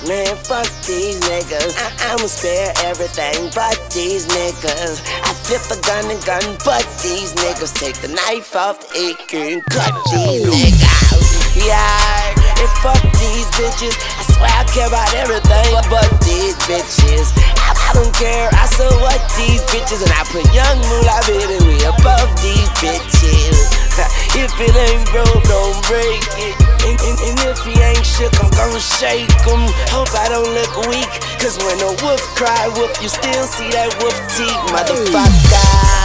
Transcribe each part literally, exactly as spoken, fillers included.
Man, fuck these niggas. I I'ma spare everything but these niggas. I flip a gun and gun but these niggas. Take the knife off the A K and cut these niggas. Yeah, and fuck these bitches. I swear I care about everything but these bitches. I, I don't care, I so what these bitches. And I put young moolah baby way above these bitches. If it ain't broke, don't break it. And, and, and if he ain't shook, I'm gonna shake him. Hope I don't look weak, cause when a wolf cry wolf, you still see that wolf teeth, motherfucker.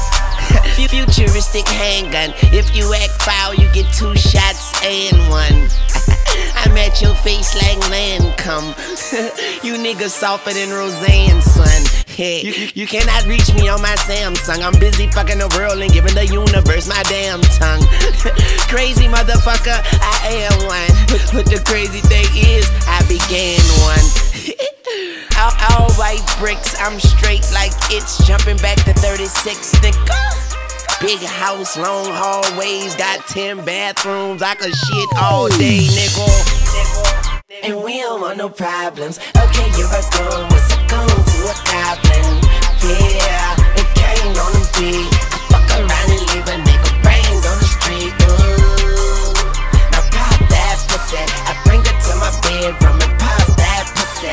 Futuristic handgun. If you act foul, you get two shots and one. I'm at your face like Lancome. You niggas softer than Roseanne, son. Hey, you, you cannot reach me on my Samsung. I'm busy fucking the world and giving the universe my damn tongue. Crazy motherfucker, I am one. But, but the crazy thing is, I began one. all, all white bricks, I'm straight like it's jumping back to thirty-six, nigga. Big house, long hallways, got ten bathrooms. I could shit all day, nigga. And we don't want no problems. Okay, you're a gun, what's a gun to a goblin? Yeah, it came on the beat. I fuck around and leave a nigga brains on the street. Ooh, now pop that pussy. I bring her to my bedroom and pop that pussy.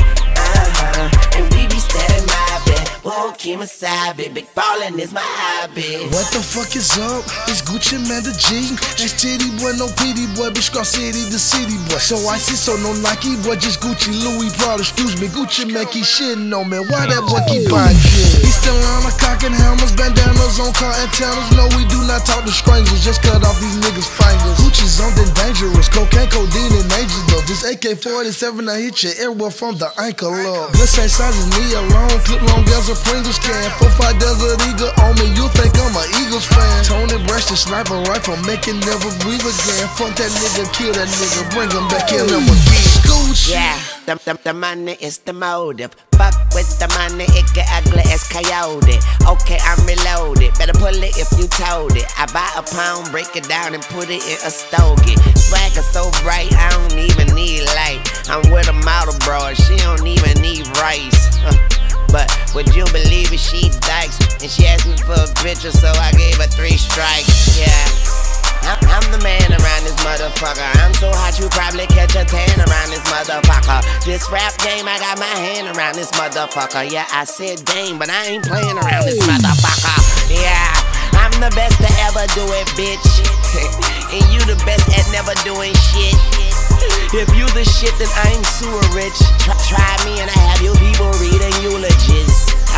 Uh-huh, and we be steady mobbing. Whoa, Kemosabe, big ballin' is my hobby. What the fuck is up? It's Gucci Man the G. That's Titty boy, no pity boy, bitch Scar City the city boy. So icy, so no Nike boy, just Gucci, Louis, Prada, excuse me. Gucci Man keep shitting on me, why that boy keep buying shit? He still on the cock and hammers, bandanas on car antennas. No, we do not talk to strangers, just cut off these niggas' fingers. Gucci's something dangerous, cocaine, codeine, and angels though. This A K forty-seven, I hit you everywhere from the ankle up. This ain't size as me alone, clip long as a Pringles can. Four five Desert Eagle on me, you think I'm a Eagles fan. Tony Brash the sniper rifle, make it never breathe again. Fuck that nigga, kill that nigga, bring him back in him again. Scooch. Yeah, the, the, the money is the motive. Fuck with the money, it get ugly as coyote. Okay, I'm reloaded, better pull it if you told it. I buy a pound, break it down and put it in a stogie. Swagger so bright, I don't even need light. I'm with a model broad, she don't even need rice. But would you believe it, she dykes. And she asked me for a picture, so I gave her three strikes, yeah. I'm, I'm the man around this motherfucker. I'm so hot you probably catch a tan around this motherfucker. This rap game, I got my hand around this motherfucker. Yeah, I said dang, but I ain't playing around this motherfucker. Yeah, I'm the best to ever do it, bitch. And you the best at never doing shit. If you the shit, then I'm sewer rich. Try, try me and I have you people reading eulogies.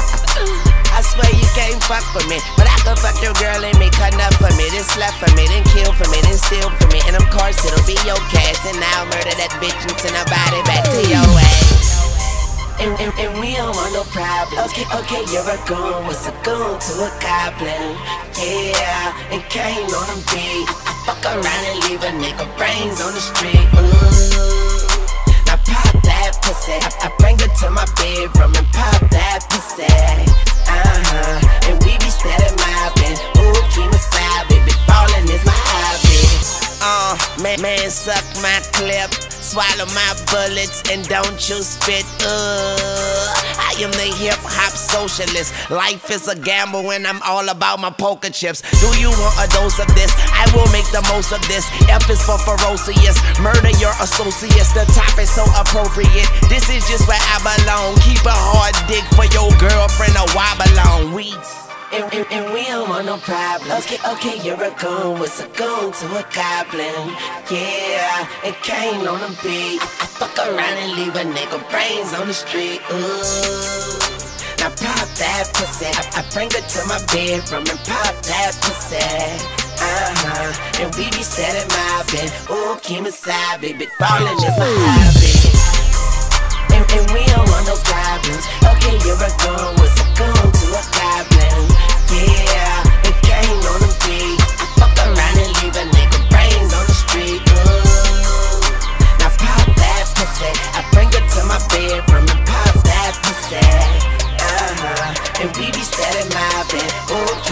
I swear you can't fuck for me, but I can fuck your girl and make her nut for me, then slap for me, then kill for me, then steal for me. And of course it'll be your cash, and I'll murder that bitch and send her body back to your ass. And, and, and we don't want no problems. Okay, okay, you're a goon, what's a goon to a goblin? Yeah, and came on a beat. I fuck around and leave a nigga brains on the street. Ooh, now pop that pussy. I, I bring her to my bedroom and pop that pussy. Uh-huh, and we be steady mobbing. Ooh, Kemosabe, big ballin' is my hobby. Uh, man, man, suck my clip, swallow my bullets, and don't you spit. Uh, I am the hip-hop socialist. Life is a gamble and I'm all about my poker chips. Do you want a dose of this? I will make the most of this. F is for ferocious, murder your associates. The top is so appropriate. This is just where I belong. Keep a hard dick for your girlfriend to wobble on. We And, and, and we don't want no problems. Okay, okay, you're a goon, what's a goon to a goblin? Yeah, it came on a beat. I, I fuck around and leave a nigga brains on the street. Ooh, now pop that pussy. I, I bring her to my bedroom and pop that pussy. Uh-huh, and we be steady mobbing. Ooh, Kemosabe, big ballin' is my hobby. And, and we don't want no problems. Okay, you're a goon, what's a goon to a goblin? Yeah, it came on the beat. I fuck around and leave a nigga brains on the street. Ooh, now pop that pussy. I bring her to my bedroom and pop that pussy. Uh-huh, and we be steady mobbing. Ooh,